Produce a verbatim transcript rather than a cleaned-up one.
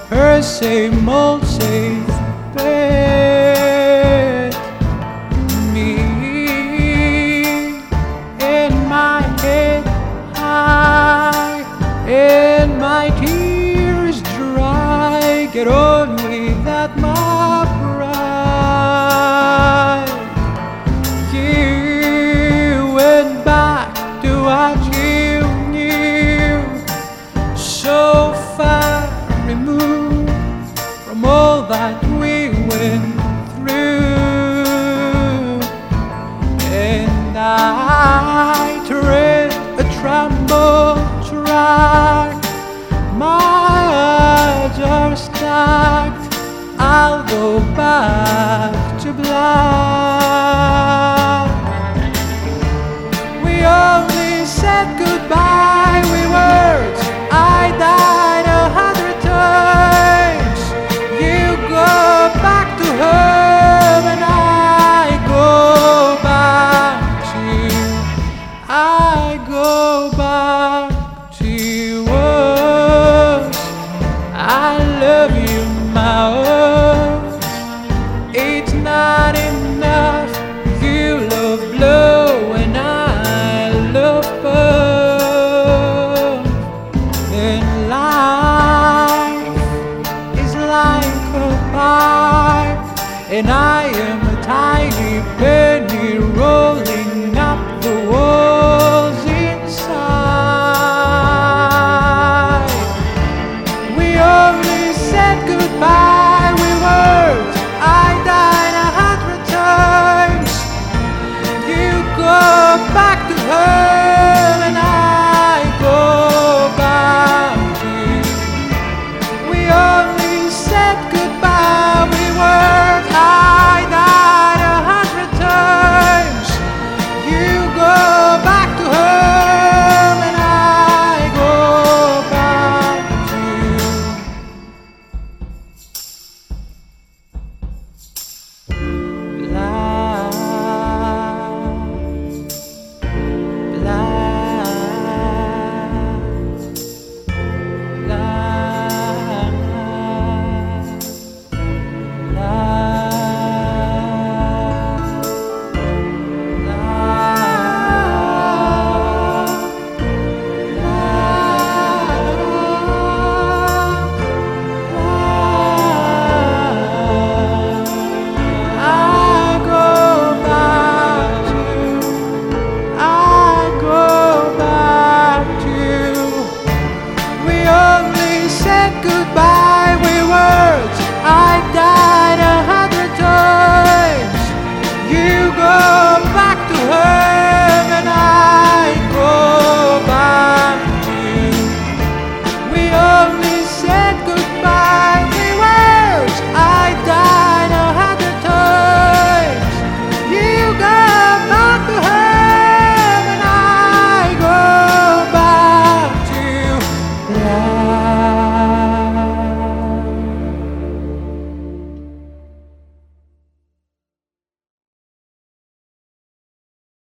her same old safe bed. Me in my head high and my tears dry. Get on without my pride. You went back to what you knew, so far removed from all that we went through. And I tread a tremble track. My odds are stacked. I'll go back to black. We only said goodbye with words. I died a hundred times. You go back to her and I go back to you. I go back to us. I love you, my words. It's not enough. You love blue and I love purple. And life is like a pipe, and I